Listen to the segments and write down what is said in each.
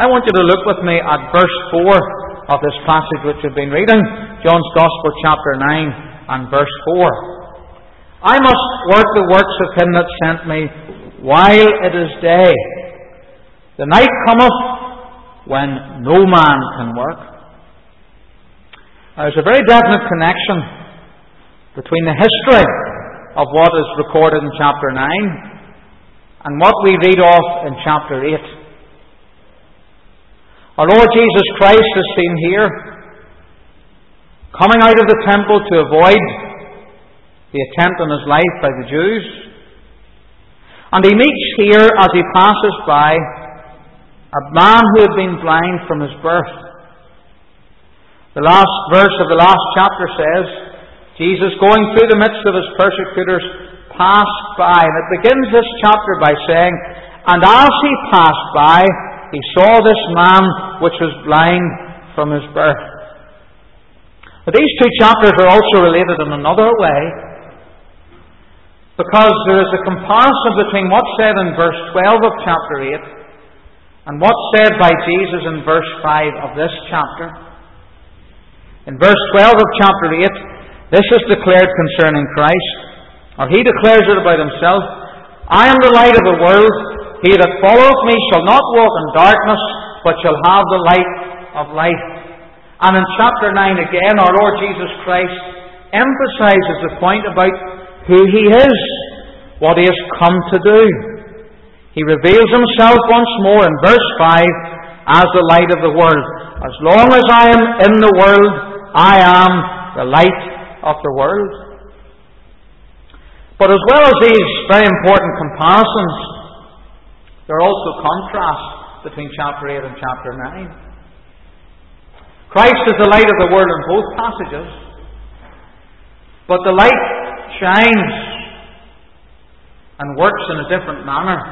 I want you to look with me at verse 4 of this passage which we've been reading, John's Gospel chapter 9 and verse 4. I must work the works of him that sent me while it is day. The night cometh when no man can work. There's a very definite connection between the history of what is recorded in chapter 9 and what we read of in chapter 8. Our Lord Jesus Christ is seen here coming out of the temple to avoid the attempt on his life by the Jews. And he meets here, as he passes by, a man who had been blind from his birth. The last verse of the last chapter says, Jesus, going through the midst of his persecutors, passed by. And it begins this chapter by saying, and as he passed by, he saw this man which was blind from his birth. But these two chapters are also related in another way, because there is a comparison between what's said in verse 12 of chapter 8 and what's said by Jesus in verse 5 of this chapter. In verse 12 of chapter 8, this is declared concerning Christ, or he declares it about himself, I am the light of the world. He that followeth me shall not walk in darkness, but shall have the light of life. And in chapter 9 again, our Lord Jesus Christ emphasizes the point about who he is, what he has come to do. He reveals himself once more in verse 5 as the light of the world. As long as I am in the world, I am the light of the world. But as well as these very important comparisons, there are also contrasts between chapter 8 and chapter 9. Christ is the light of the world in both passages, but the light shines and works in a different manner.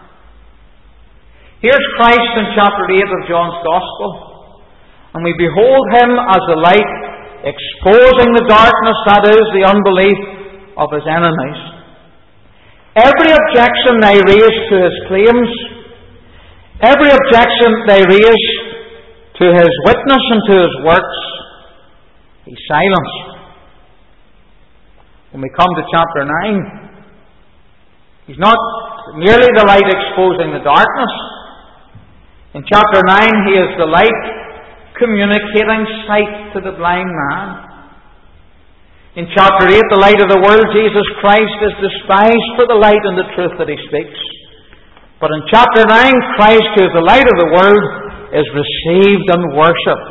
Here's Christ in chapter 8 of John's Gospel, and we behold him as the light exposing the darkness, that is, the unbelief of his enemies. Every objection they raise to his claims, every objection they raise to his witness and to his works, he silenced. When we come to chapter 9, he's not merely the light exposing the darkness. In chapter 9, he is the light communicating sight to the blind man. In chapter 8, the light of the world, Jesus Christ is despised for the light and the truth that he speaks. But in chapter 9, Christ, who is the light of the world, is received and worshipped.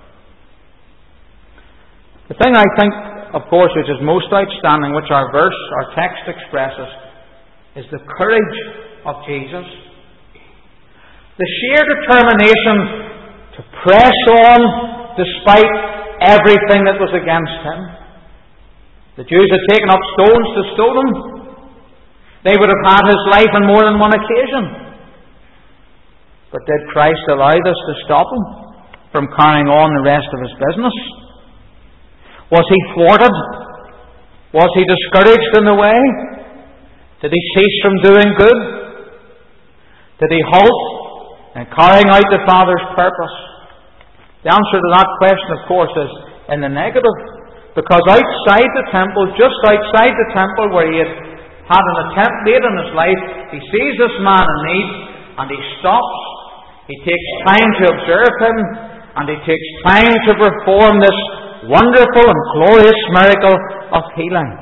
The thing I think, of course, which is most outstanding, which our text expresses, is the courage of Jesus. The sheer determination to press on despite everything that was against him. The Jews had taken up stones to stone him. They would have had his life on more than one occasion. But did Christ allow this to stop him from carrying on the rest of his business? Was he thwarted? Was he discouraged in the way? Did he cease from doing good? Did he halt in carrying out the Father's purpose? The answer to that question, of course, is in the negative. Because outside the temple, just outside the temple where he had an attempt made in his life, he sees this man in need and he stops. He takes time to observe him and he takes time to perform this wonderful and glorious miracle of healing.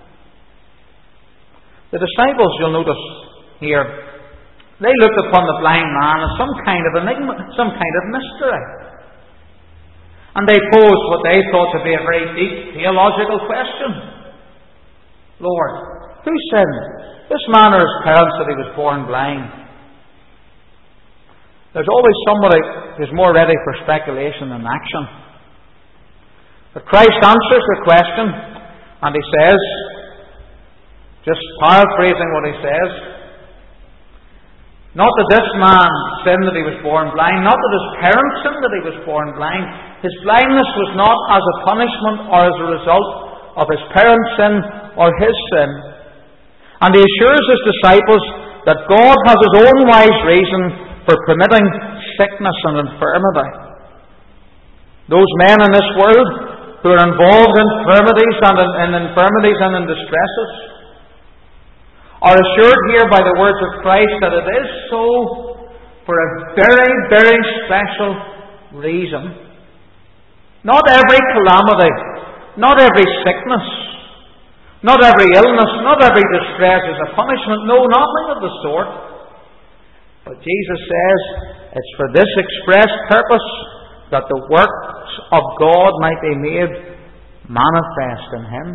The disciples, you'll notice here, they looked upon the blind man as some kind of enigma, some kind of mystery. And they posed what they thought to be a very deep theological question. Lord, who sinned? This man or his parents that he was born blind? There's always somebody who's more ready for speculation than action. But Christ answers the question, and he says, just paraphrasing what he says, not that this man sinned that he was born blind, not that his parents sinned that he was born blind. His blindness was not as a punishment or as a result of his parents' sin or his sin. And he assures his disciples that God has his own wise reason for permitting sickness and infirmity. Those men in this world who are involved in infirmities and in distresses are assured here by the words of Christ that it is so for a very, very special reason. Not every calamity, not every sickness, not every illness, not every distress is a punishment. No, nothing of the sort. But Jesus says it's for this express purpose, that the works of God might be made manifest in Him.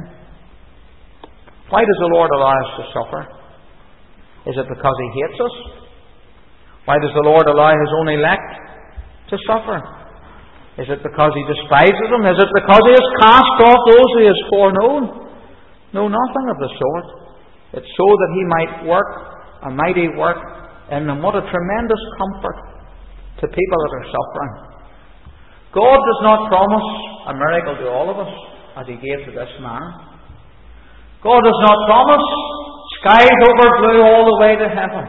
Why does the Lord allow us to suffer? Is it because He hates us? Why does the Lord allow His own elect to suffer? Is it because He despises them? Is it because He has cast off those He has foreknown? No, nothing of the sort. It's so that He might work a mighty work in them. What a tremendous comfort to people that are suffering. God does not promise a miracle to all of us, as He gave to this man. God does not promise skies over blue all the way to heaven.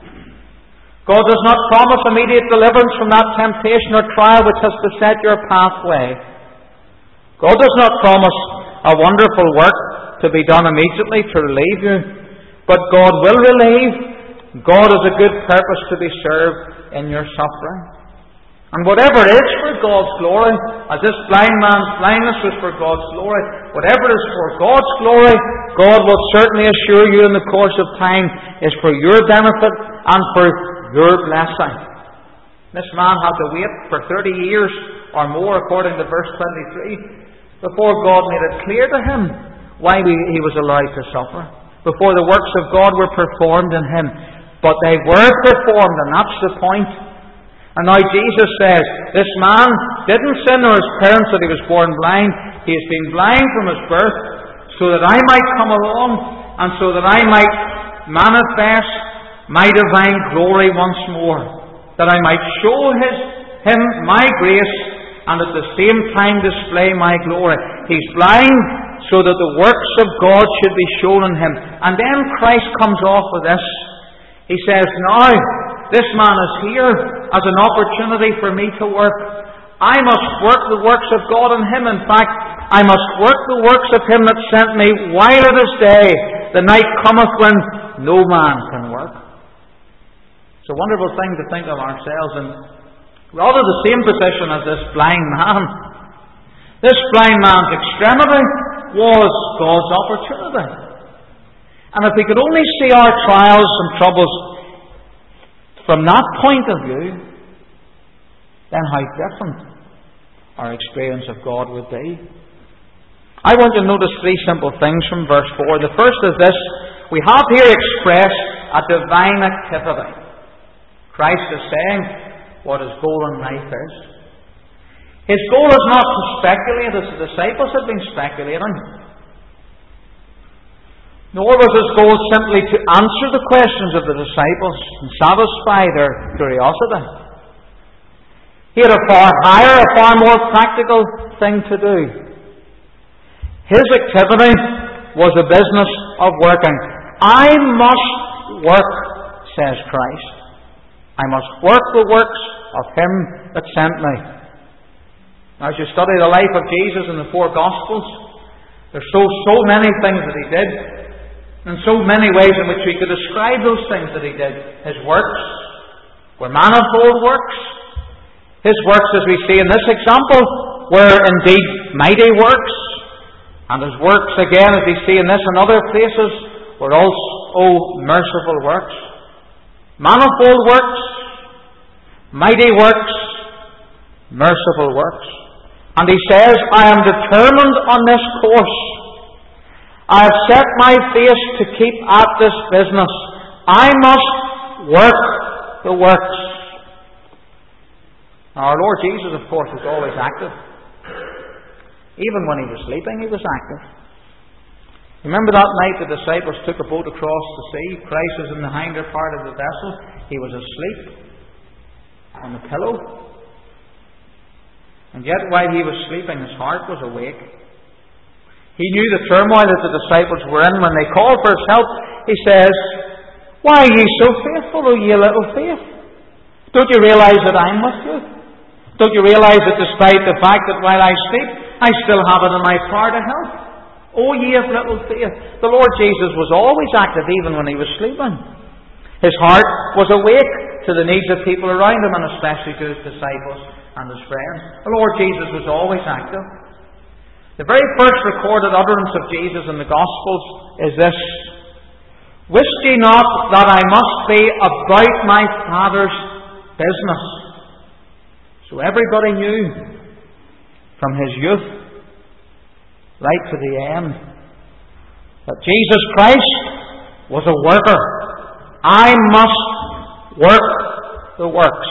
God does not promise immediate deliverance from that temptation or trial which has beset your pathway. God does not promise a wonderful work to be done immediately to relieve you, but God will relieve. God has a good purpose to be served in your suffering. And whatever is for God's glory, as this blind man's blindness was for God's glory, whatever is for God's glory, God will certainly assure you in the course of time is for your benefit and for your blessing. This man had to wait for 30 years or more, according to verse 23, before God made it clear to him why he was allowed to suffer, before the works of God were performed in him. But they were performed, and that's the point. And now Jesus says, this man didn't sin, nor his parents, that he was born blind. He has been blind from his birth, so that I might come along, and so that I might manifest my divine glory once more, that I might show him my grace, and at the same time display my glory. He's blind so that the works of God should be shown in him. And then Christ comes off with this. He says, now, this man is here as an opportunity for me to work. I must work the works of God in him. In fact, I must work the works of him that sent me while it is day. The night cometh when no man can work. It's a wonderful thing to think of ourselves in rather the same position as this blind man. This blind man's extremity was God's opportunity. And if we could only see our trials and troubles from that point of view, then how different our experience of God would be. I want you to notice three simple things from verse 4. The first is this: we have here expressed a divine activity. Christ is saying what his goal in life is. His goal is not to speculate as the disciples had been speculating. Nor was his goal simply to answer the questions of the disciples and satisfy their curiosity. He had a far higher, a far more practical thing to do. His activity was the business of working. I must work, says Christ. I must work the works of him that sent me. Now, as you study the life of Jesus in the four Gospels, there's so many things that he did, and so many ways in which we could describe those things that he did. His works were manifold works. His works, as we see in this example, were indeed mighty works. And his works, again, as we see in this and other places, were also merciful works. Manifold works, mighty works, merciful works. And he says, I am determined on this course. I have set my face to keep at this business. I must work the works. Now, our Lord Jesus, of course, was always active. Even when he was sleeping, he was active. Remember that night the disciples took a boat across the sea? Christ was in the hinder part of the vessel. He was asleep on the pillow. And yet, while he was sleeping, his heart was awake. He knew the turmoil that the disciples were in. When they called for his help, he says, why are ye so faithful, O ye little faith? Don't you realize that I'm with you? Don't you realize that despite the fact that while I sleep, I still have it in my power to help? Oh, ye of little faith. The Lord Jesus was always active even when he was sleeping. His heart was awake to the needs of people around him, and especially to his disciples and his friends. The Lord Jesus was always active. The very first recorded utterance of Jesus in the Gospels is this: "Wist ye not that I must be about my Father's business?" So everybody knew from his youth right to the end that Jesus Christ was a worker. I must work the works.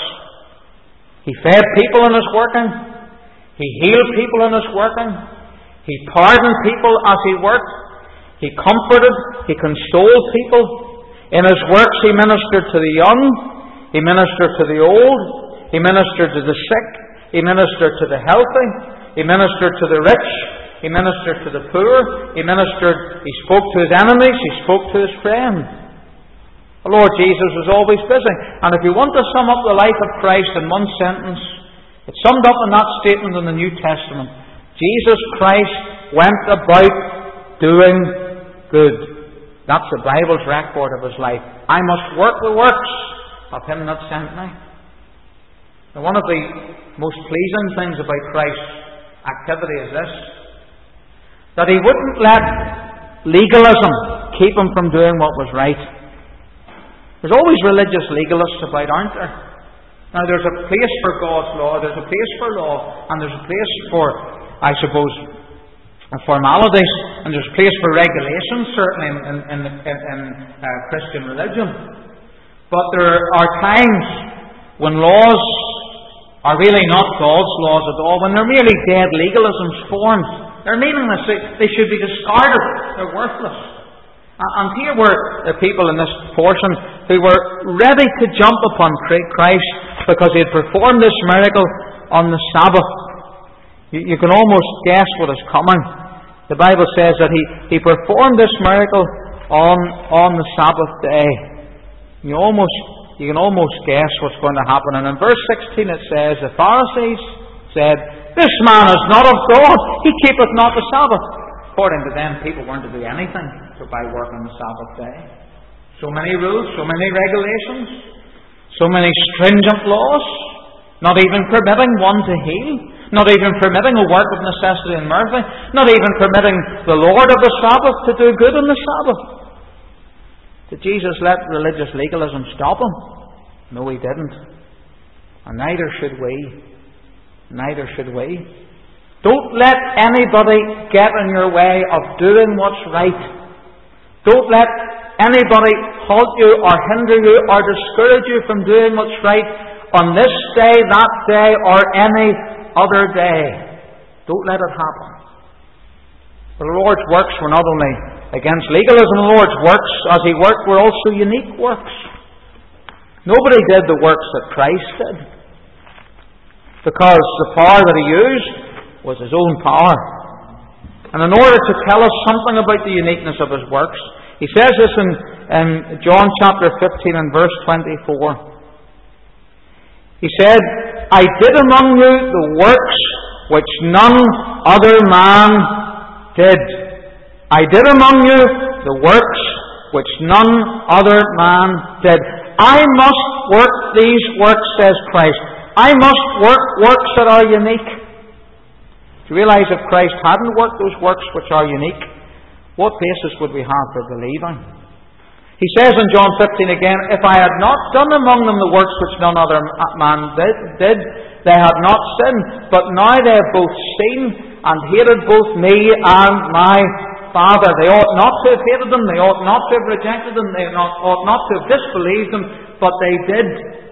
He fed people in his working. He healed people in his working. He pardoned people as he worked. He comforted. He consoled people. In his works he ministered to the young. He ministered to the old. He ministered to the sick. He ministered to the healthy. He ministered to the rich. He ministered to the poor. He spoke to his enemies. He spoke to his friends. The Lord Jesus was always busy. And if you want to sum up the life of Christ in one sentence, it's summed up in that statement in the New Testament. Jesus Christ went about doing good. That's the Bible's record of his life. I must work the works of him that sent me. Now, one of the most pleasing things about Christ's activity is this: that he wouldn't let legalism keep him from doing what was right. There's always religious legalists about, aren't there? Now, there's a place for God's law, there's a place for law, and there's a place for, I suppose, formalities, and there's a place for regulations, certainly in Christian religion. But there are times when laws are really not God's laws at all, when they're merely dead legalisms formed. They're meaningless. They should be discarded. They're worthless. And here were the people in this portion who were ready to jump upon Christ because he had performed this miracle on the Sabbath. You can almost guess what is coming. The Bible says that he performed this miracle on the Sabbath day. You can almost guess what's going to happen. And in verse 16 it says, the Pharisees said, "This man is not of God. He keepeth not the Sabbath." According to them, people weren't to do anything by work on the Sabbath day. So many rules, so many regulations, so many stringent laws, not even permitting one to heal, not even permitting a work of necessity and mercy, not even permitting the Lord of the Sabbath to do good on the Sabbath. Did Jesus let religious legalism stop him? No, he didn't. And neither should we. Neither should we. Don't let anybody get in your way of doing what's right. Don't let anybody halt you or hinder you or discourage you from doing what's right on this day, that day, or any other day. Don't let it happen. The Lord's works were not only against legalism, the Lord's works as he worked were also unique works. Nobody did the works that Christ did, because the power that he used was his own power. And in order to tell us something about the uniqueness of his works, he says this in John chapter 15 and verse 24. He said, "I did among you the works which none other man did." I did among you the works which none other man did. I must work these works, says Christ. I must work works that are unique. Do you realize if Christ hadn't worked those works which are unique, what basis would we have for believing? He says in John 15 again, "If I had not done among them the works which none other man did, they had not sinned. But now they have both seen and hated both me and my Father." They ought not to have hated them, they ought not to have rejected them, they ought not to have disbelieved them, but they did.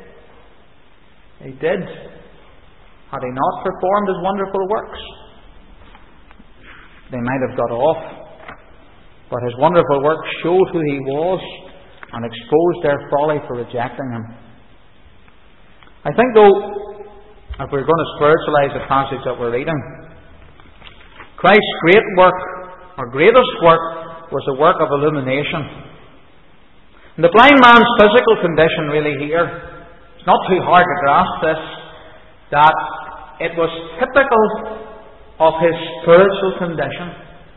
They did. Had he not performed his wonderful works, they might have got off. But his wonderful works showed who he was and exposed their folly for rejecting him. I think, though, if we're going to spiritualize the passage that we're reading, Christ's great work, or greatest work, was the work of illumination. And the blind man's physical condition really here It's not too hard to grasp this, that it was typical of his spiritual condition.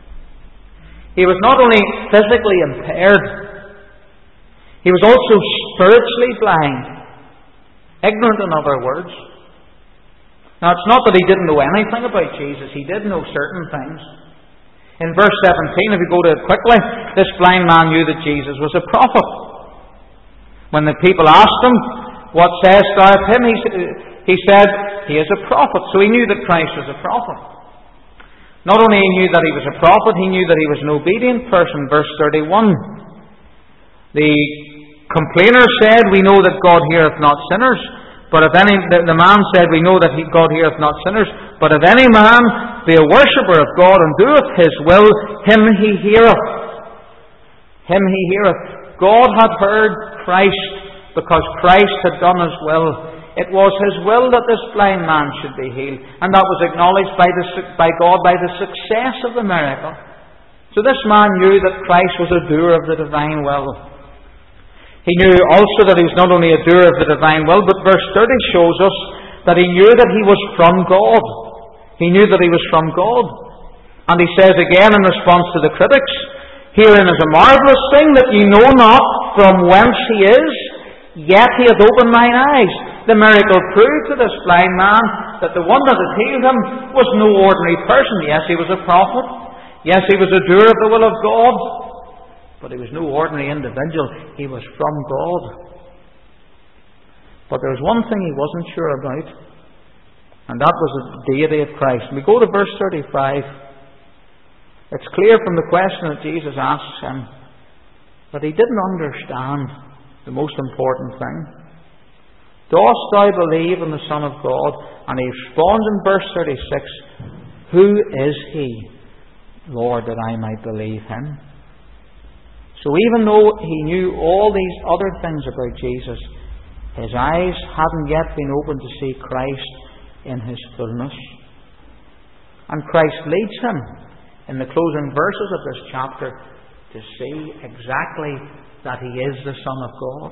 He was not only physically impaired, he was also spiritually blind. Ignorant, in other words. Now, it's not that he didn't know anything about Jesus. He did know certain things. In verse 17, if you go to it quickly, this blind man knew that Jesus was a prophet. When the people asked him, "What sayest thou of him?" he said, "He is a prophet." So he knew that Christ was a prophet. Not only he knew that he was a prophet, he knew that he was an obedient person. Verse 31. The complainer said, "We know that God heareth not sinners. But if the man said, We know that God heareth not sinners. But if any man be a worshipper of God and doeth his will, him he heareth." Him he heareth. God had heard Christ because Christ had done his will. It was his will that this blind man should be healed. And that was acknowledged by God by the success of the miracle. So this man knew that Christ was a doer of the divine will. He knew also that he was not only a doer of the divine will, but verse 30 shows us that he knew that he was from God. He knew that he was from God. And he says again in response to the critics, "Herein is a marvellous thing, that ye know not from whence he is, yet he hath opened mine eyes." The miracle proved to this blind man that the one that had healed him was no ordinary person. Yes, he was a prophet. Yes, he was a doer of the will of God. But he was no ordinary individual. He was from God. But there was one thing he wasn't sure about, and that was the deity of Christ. We go to verse 35. It's clear from the question that Jesus asks him that he didn't understand the most important thing. "Dost thou believe in the Son of God?" And he responds in verse 36, "Who is he, Lord, that I might believe him?" So even though he knew all these other things about Jesus, his eyes hadn't yet been opened to see Christ in his fullness. And Christ leads him in the closing verses of this chapter to see exactly that he is the Son of God.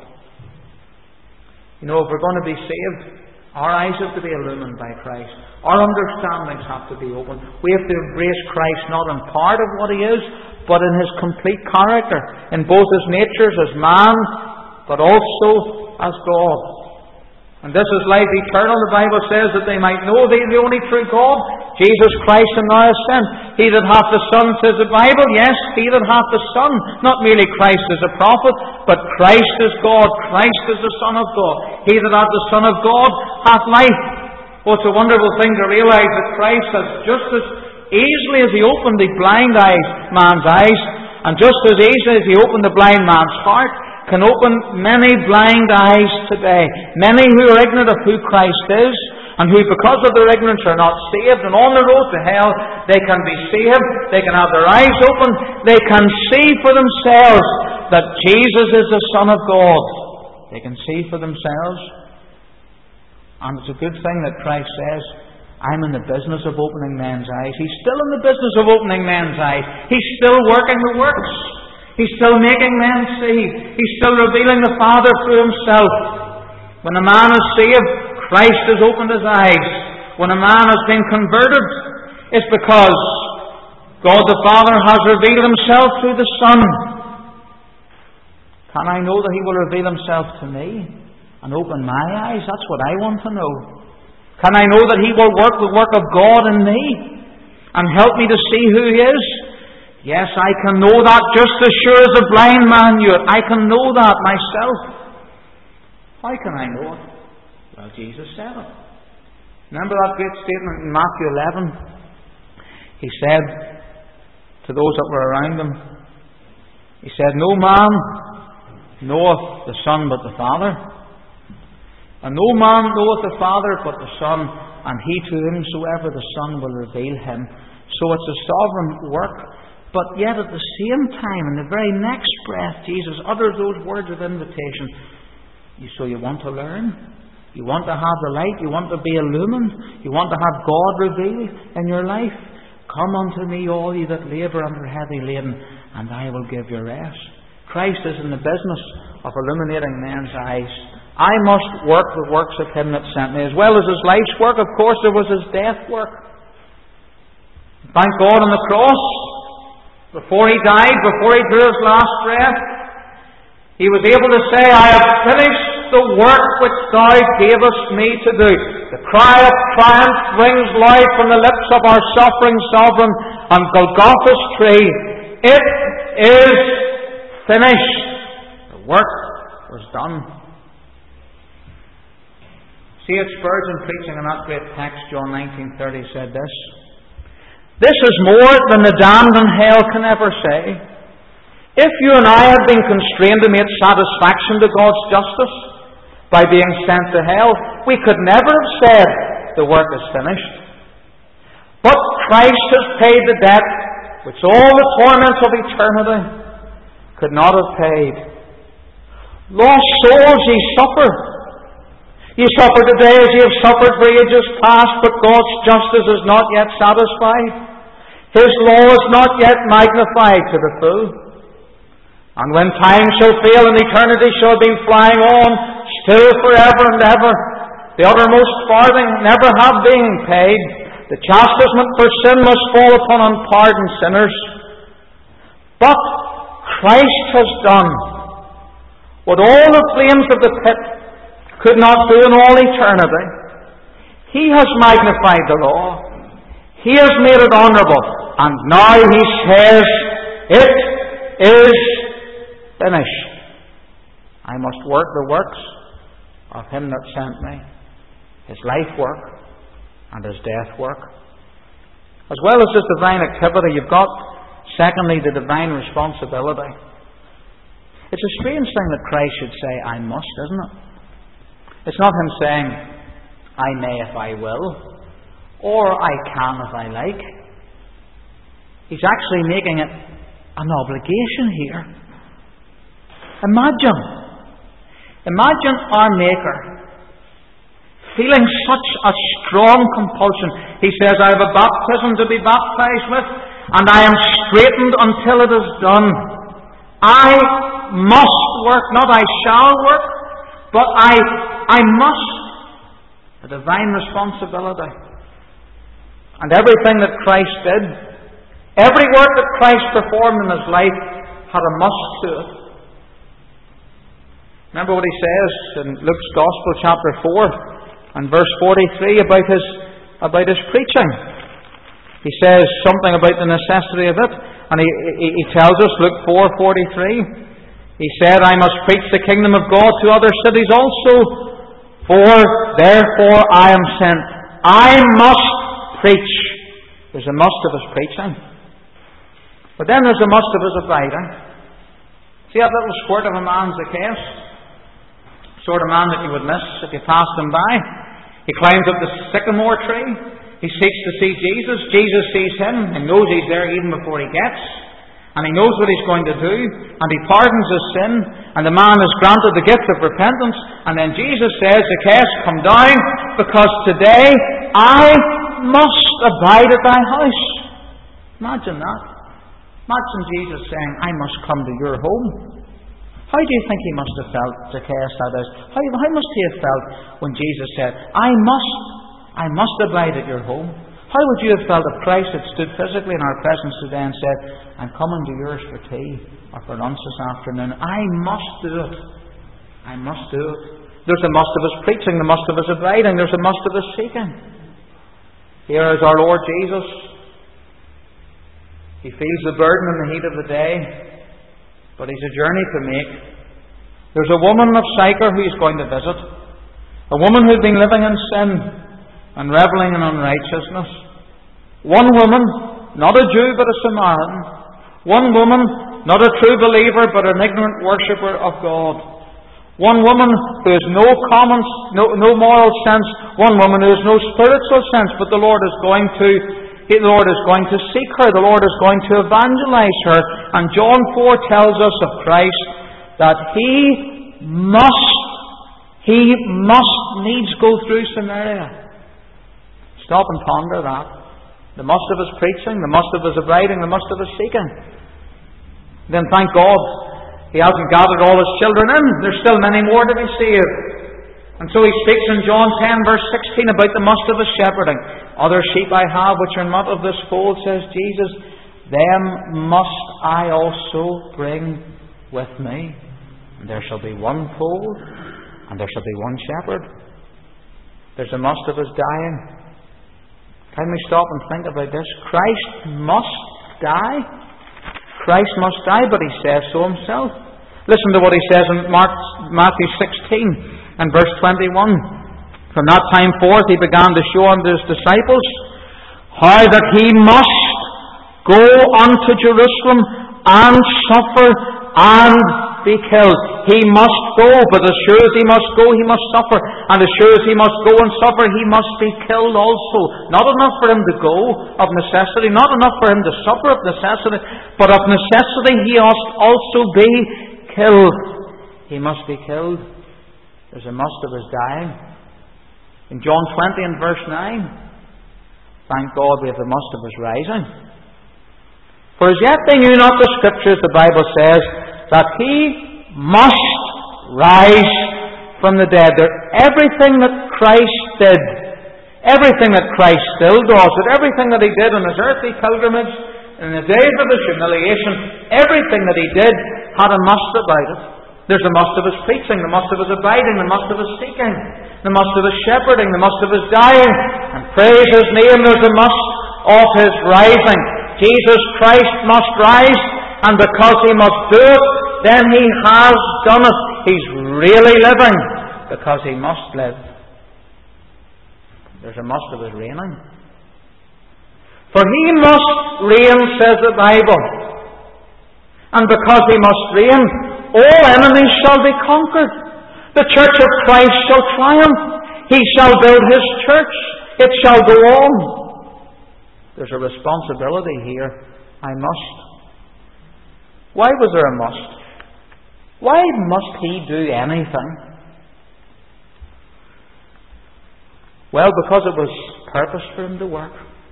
You know, if we're going to be saved, our eyes have to be illumined by Christ. Our understandings have to be open. We have to embrace Christ not in part of what he is, but in his complete character, in both his natures as man, but also as God. And this is life eternal. The Bible says that they might know thee, the only true God, Jesus Christ, whom thou hast sent. He that hath the Son, says the Bible, yes, he that hath the Son, not merely Christ as a prophet, but Christ as God, Christ as the Son of God. He that hath the Son of God hath life. Oh, it's a wonderful thing to realize that Christ has just as easily as he opened the blind man's eyes, and just as easily as he opened the blind man's heart, can open many blind eyes today. Many who are ignorant of who Christ is, and who because of their ignorance are not saved, and on the road to hell, they can be saved, they can have their eyes open, they can see for themselves that Jesus is the Son of God. They can see for themselves. And it's a good thing that Christ says, "I'm in the business of opening men's eyes." He's still in the business of opening men's eyes. He's still working the works. He's still making men see. He's still revealing the Father through himself. When a man is saved, Christ has opened his eyes. When a man has been converted, it's because God the Father has revealed himself through the Son. Can I know that he will reveal himself to me and open my eyes? That's what I want to know. Can I know that he will work the work of God in me and help me to see who he is? Yes, I can know that just as sure as the blind man knew it. I can know that myself. How can I know it? Well, Jesus said it. Remember that great statement in Matthew 11? He said to those that were around him, he said, "No man knoweth the Son but the Father, and no man knoweth the Father but the Son, and he to whomsoever the Son will reveal him." So it's a sovereign work. But yet at the same time, in the very next breath, Jesus utters those words of invitation. So you want to learn? You want to have the light? You want to be illumined? You want to have God revealed in your life? "Come unto me, all ye that labour and are heavy laden, and I will give you rest." Christ is in the business of illuminating men's eyes I must work the works of Him that sent me. As well as His life's work, of course, there was His death work. Thank God on the cross, before He died, before He drew His last breath, He was able to say, I have finished the work which Thou gavest me to do. The cry of triumph rings loud from the lips of our suffering Sovereign on Golgotha's tree. It is finished. The work was done. C.H. Spurgeon, preaching on that great text, John 19:30, said this: This is more than the damned in hell can ever say. If you and I had been constrained to make satisfaction to God's justice by being sent to hell, we could never have said the work is finished. But Christ has paid the debt which all the torments of eternity could not have paid. Lost souls, ye suffer. Ye suffer today as ye have suffered for ages past, but God's justice is not yet satisfied. His law is not yet magnified to the full. And when time shall fail and eternity shall be flying on, still forever and ever, the uttermost farthing never have been paid, the chastisement for sin must fall upon unpardoned sinners. But Christ has done what all the flames of the pit could not do in all eternity. He has magnified the law. He has made it honourable. And now He says, it is finished. I must work the works of Him that sent me. His life work and His death work. As well as His divine activity, you've got, secondly, the divine responsibility. It's a strange thing that Christ should say, I must, isn't it? It's not Him saying, I may if I will, or I can if I like. He's actually making it an obligation here. Imagine our Maker feeling such a strong compulsion. He says, I have a baptism to be baptized with, and I am straitened until it is done. I must work, not I shall work, but I must. A divine responsibility. And everything that Christ did, every work that Christ performed in His life had a must to it. Remember what He says in Luke's Gospel, chapter 4, and verse 43 about His preaching. He says something about the necessity of it, and he tells us, Luke 4:43, He said, I must preach the kingdom of God to other cities also, for therefore I am sent. I must preach. There's a must of His preaching. But then there's a must of His abiding. See that little squirt of a man, Zacchaeus? Sort of man that you would miss if you passed him by. He climbs up the sycamore tree. He seeks to see Jesus. Jesus sees him and knows He's there even before he gets. And he knows what he's going to do. And he pardons his sin. And the man is granted the gift of repentance. And then Jesus says, Zacchaeus, come down, because today I must abide at thy house. Imagine that. Imagine Jesus saying, I must come to your home. How do you think he must have felt, Zacchaeus, that is? How must he have felt when Jesus said, I must abide at your home? How would you have felt if Christ had stood physically in our presence today and said, I'm coming to yours for tea or for lunch this afternoon? I must do it. I must do it. There's a must of His preaching, the must of His abiding, there's a must of His seeking. Here is our Lord Jesus. He feels the burden and the heat of the day, but He's a journey to make. There's a woman of Sychar who He's going to visit. A woman who'd been living in sin and revelling in unrighteousness. One woman, not a Jew but a Samaritan. One woman, not a true believer but an ignorant worshipper of God. One woman who has no moral sense. One woman who has no spiritual sense. But the Lord is going to seek her. The Lord is going to evangelize her. And John 4 tells us of Christ that He must needs go through Samaria. Stop and ponder that. The must of His preaching, the must of His abiding, the must of His seeking. Then thank God He hasn't gathered all His children in. There's still many more to be saved. And so he speaks in John 10 verse 16 about the must of his shepherding. Other sheep I have which are not of this fold, says Jesus, them must I also bring with me. And there shall be one fold, and there shall be one shepherd. There's a must of his dying. Can we stop and think about this? Christ must die. Christ must die, but he says so himself. Listen to what he says in Matthew 16 and verse 21. From that time forth he began to show unto his disciples how that he must go unto Jerusalem and suffer and be killed. He must go, but as sure as he must go, he must suffer. And as sure as he must go and suffer, he must be killed also. Not enough for him to go of necessity, not enough for him to suffer of necessity, but of necessity he must also be killed. He must be killed. There's a must of his dying. In John 20 and verse 9, thank God we have the must of his rising. For as yet they knew not the Scriptures, the Bible says, that he must rise from the dead. That everything that Christ did, everything that Christ still does, that everything that he did on his earthly pilgrimage, in the days of his humiliation, everything that he did had a must about it. There's the must of his preaching, the must of his abiding, the must of his seeking, the must of his shepherding, the must of his dying. And praise his name, there's the must of his rising. Jesus Christ must rise, and because he must do it, then he has done it. He's really living because he must live. There's a must of his reigning. For he must reign, says the Bible. And because he must reign, all enemies shall be conquered. The church of Christ shall triumph. He shall build his church. It shall go on. There's a responsibility here. I must. Why was there a must? Why must he do anything? Well, because it was purpose for him to work.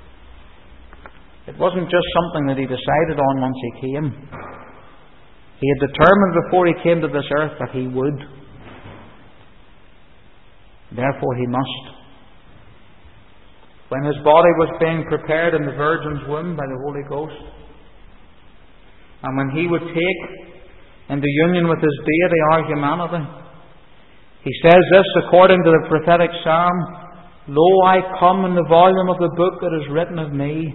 It wasn't just something that he decided on once he came. He had determined before he came to this earth that he would. Therefore he must. When his body was being prepared in the Virgin's womb by the Holy Ghost, and when he would take into union with his deity our humanity, he says this according to the prophetic psalm, Lo, I come in the volume of the book that is written of me.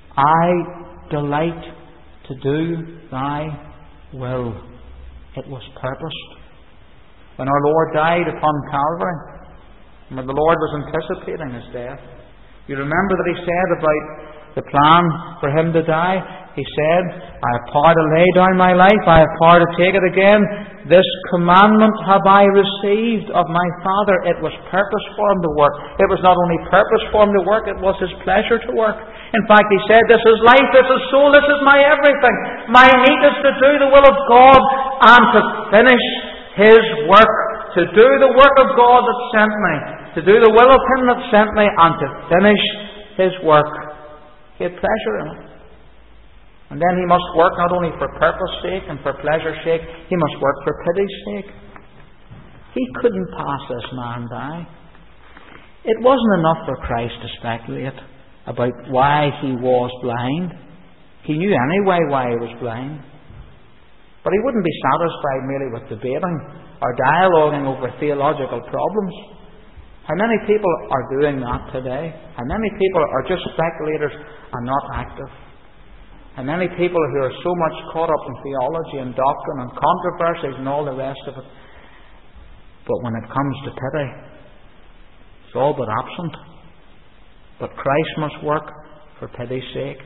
I delight to do thy will. It was purposed. When our Lord died upon Calvary, when the Lord was anticipating his death, you remember that he said about the plan for him to die? He said, I have power to lay down my life, I have power to take it again. This commandment have I received of my Father. It was purpose for him to work. It was not only purpose for him to work, it was his pleasure to work. In fact, he said, this is life, this is soul, this is my everything. My need is to do the will of God and to finish his work. To do the work of God that sent me. To do the will of him that sent me and to finish his work. He had pleasure in it. And then he must work not only for purpose's sake and for pleasure's sake, he must work for pity's sake. He couldn't pass this man by. It wasn't enough for Christ to speculate about why he was blind. He knew anyway why he was blind. But he wouldn't be satisfied merely with debating or dialoguing over theological problems. How many people are doing that today? How many people are just speculators and not active? How many people who are so much caught up in theology and doctrine and controversies and all the rest of it, but when it comes to pity, it's all but absent. But Christ must work for pity's sake.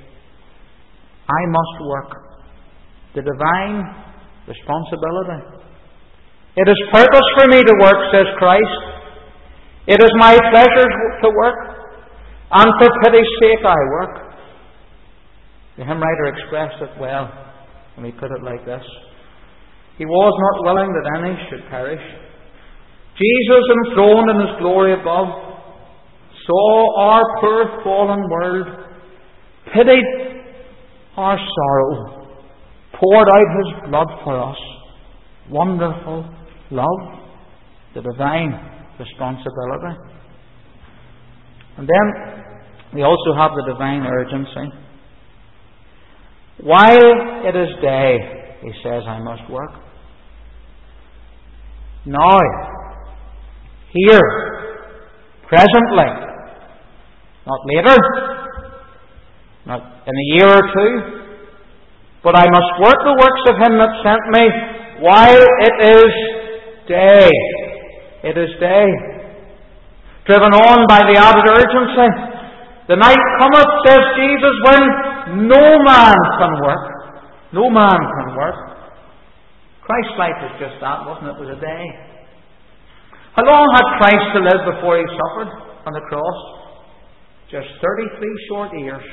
I must work. The divine responsibility. It is purpose for me to work, says Christ. It is my pleasure to work, and for pity's sake I work. The hymn writer expressed it well when he put it like this. He was not willing that any should perish. Jesus, enthroned in his glory above, saw our poor fallen world, pitied our sorrow, poured out his blood for us. Wonderful love, the divine responsibility. And then we also have the divine urgency. While it is day, he says, I must work. Now, here, presently, not later, not in a year or two, but I must work the works of him that sent me while it is day. It is day. Driven on by the added urgency. The night cometh, says Jesus, when no man can work. No man can work. Christ's life was just that, wasn't it? It was a day. How long had Christ to live before he suffered on the cross? Just 33 short years.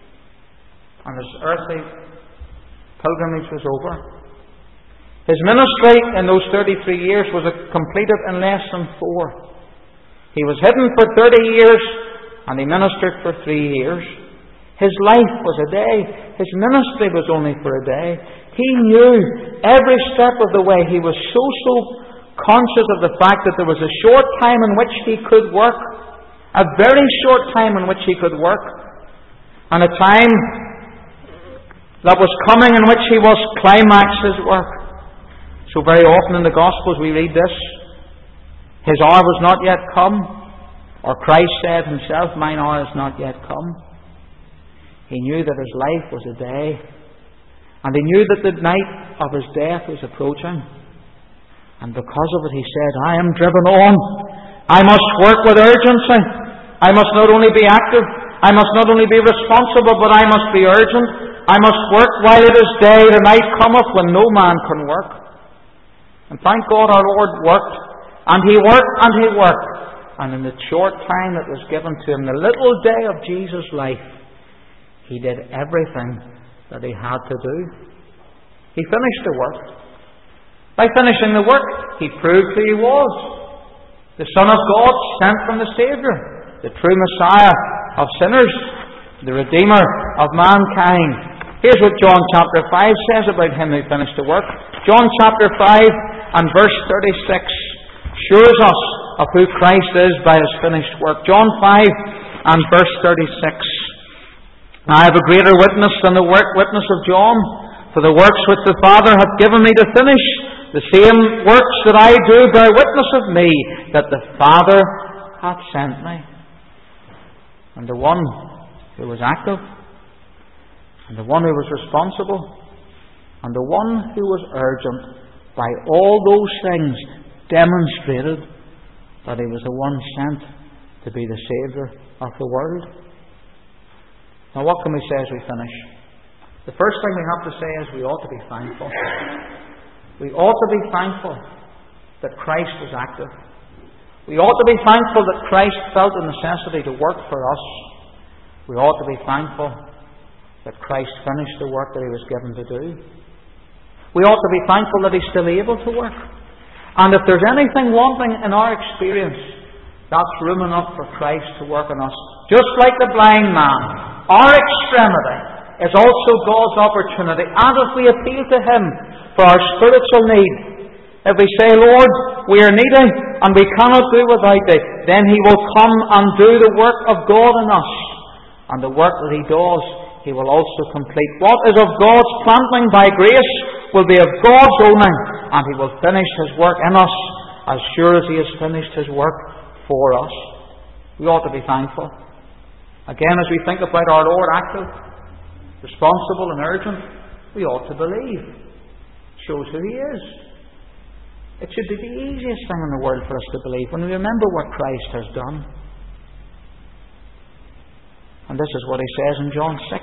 And his earthly pilgrimage was over. His ministry in those 33 years was completed in less than 4. He was hidden for 30 years and he ministered for 3 years. His life was a day. His ministry was only for a day. He knew every step of the way. He was so conscious of the fact that there was a short time in which he could work. A very short time in which he could work. And a time that was coming in which he was climax his work. So very often in the Gospels we read this. His hour was not yet come. Or Christ said himself, mine hour is not yet come. He knew that his life was a day. And he knew that the night of his death was approaching. And because of it he said, I am driven on. I must work with urgency. I must not only be active, I must not only be responsible, but I must be urgent. I must work while it is day. The night cometh when no man can work. And thank God our Lord worked. And he worked and he worked. And in the short time that was given to him, the little day of Jesus' life, he did everything that he had to do. He finished the work. By finishing the work, he proved who he was. The Son of God sent from the Saviour, the true Messiah of sinners, the Redeemer of mankind. Here's what John chapter 5 says about him who finished the work. John chapter 5 and verse 36 assures us of who Christ is by his finished work. John 5 and verse 36. I have a greater witness than the witness of John, for the works which the Father hath given me to finish, the same works that I do bear witness of me, that the Father hath sent me. And the one who was active, and the one who was responsible, and the one who was urgent, by all those things demonstrated that he was the one sent to be the Saviour of the world. Now what can we say as we finish? The first thing we have to say is we ought to be thankful. We ought to be thankful that Christ was active. We ought to be thankful that Christ felt the necessity to work for us. We ought to be thankful that Christ finished the work that he was given to do. We ought to be thankful that he's still able to work. And if there's anything wanting in our experience, that's room enough for Christ to work on us. Just like the blind man, our extremity is also God's opportunity. And if we appeal to him for our spiritual need, if we say, Lord, we are needy and we cannot do without thee, then he will come and do the work of God in us. And the work that he does, he will also complete. What is of God's planting by grace will be of God's owning, and he will finish his work in us as sure as he has finished his work for us. We ought to be thankful. Again, as we think about our Lord active, responsible and urgent, we ought to believe. It shows who he is. It should be the easiest thing in the world for us to believe when we remember what Christ has done. And this is what he says in John 6.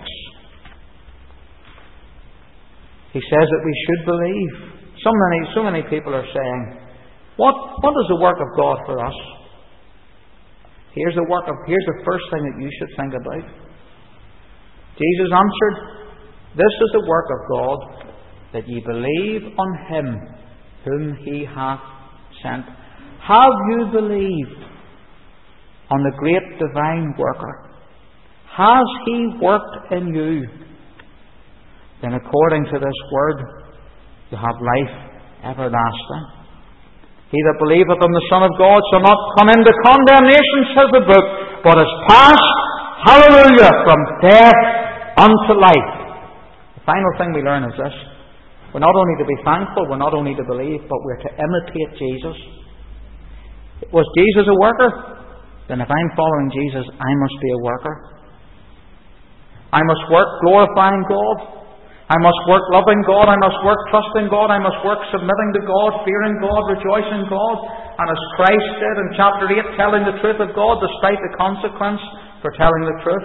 He says that we should believe. So many people are saying, what is the work of God for us? Here's the first thing that you should think about. Jesus answered, this is the work of God, that ye believe on him whom he hath sent. Have you believed on the great divine worker? Has he worked in you? Then according to this word, you have life everlasting. He that believeth on the Son of God shall not come into condemnation, says the book, but is passed, hallelujah, from death unto life. The final thing we learn is this. We're not only to be thankful, we're not only to believe, but we're to imitate Jesus. Was Jesus a worker? Then if I'm following Jesus, I must be a worker. I must work glorifying God. I must work loving God. I must work trusting God. I must work submitting to God, fearing God, rejoicing God. And as Christ said in chapter 8, telling the truth of God despite the consequence for telling the truth.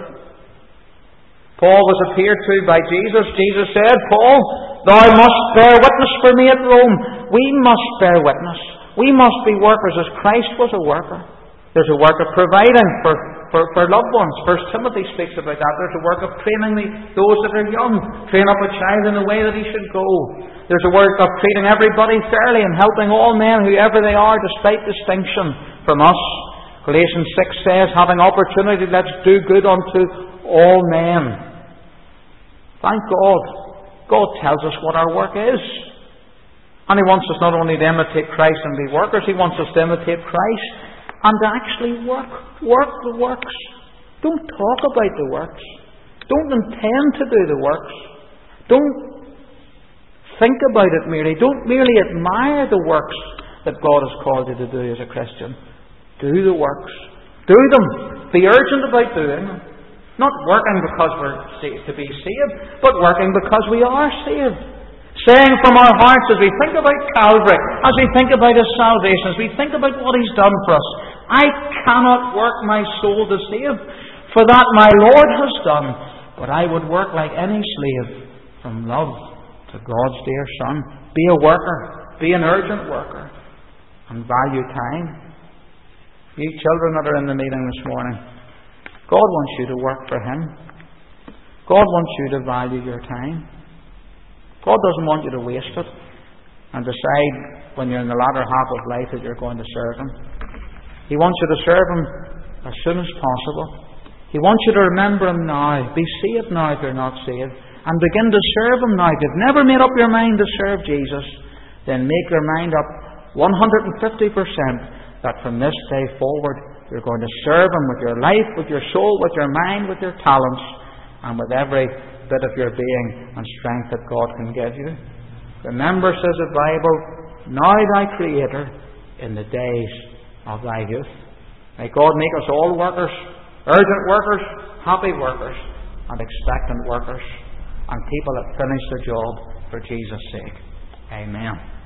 Paul was appeared to by Jesus. Jesus said, Paul, thou must bear witness for me at Rome. We must bear witness. We must be workers as Christ was a worker. There's a work of providing for loved ones. 1 Timothy speaks about that. There's a work of training those that are young. Train up a child in the way that he should go. There's a work of treating everybody fairly and helping all men, whoever they are, despite distinction from us. Galatians 6 says, having opportunity, let's do good unto all men. Thank God. God tells us what our work is. And He wants us not only to imitate Christ and be workers, He wants us to imitate Christ and to actually work. Work the works. Don't talk about the works. Don't intend to do the works. Don't think about it merely. Don't merely admire the works that God has called you to do as a Christian. Do the works. Do them. Be urgent about doing them. Not working because we're to be saved, but working because we are saved. Saying from our hearts as we think about Calvary, as we think about His salvation, as we think about what He's done for us, I cannot work my soul to save, for that my Lord has done, but I would work like any slave from love to God's dear Son. Be a worker, be an urgent worker, and value time. You children that are in the meeting this morning, God wants you to work for Him. God wants you to value your time. God doesn't want you to waste it and decide when you're in the latter half of life that you're going to serve Him. He wants you to serve Him as soon as possible. He wants you to remember Him now. Be saved now if you're not saved. And begin to serve Him now. If you've never made up your mind to serve Jesus, then make your mind up 150% that from this day forward you're going to serve Him with your life, with your soul, with your mind, with your talents, and with every bit of your being and strength that God can give you. Remember, says the Bible, now thy Creator in the days of thy youth. May God make us all workers, urgent workers, happy workers, and expectant workers, and people that finish the job for Jesus' sake. Amen.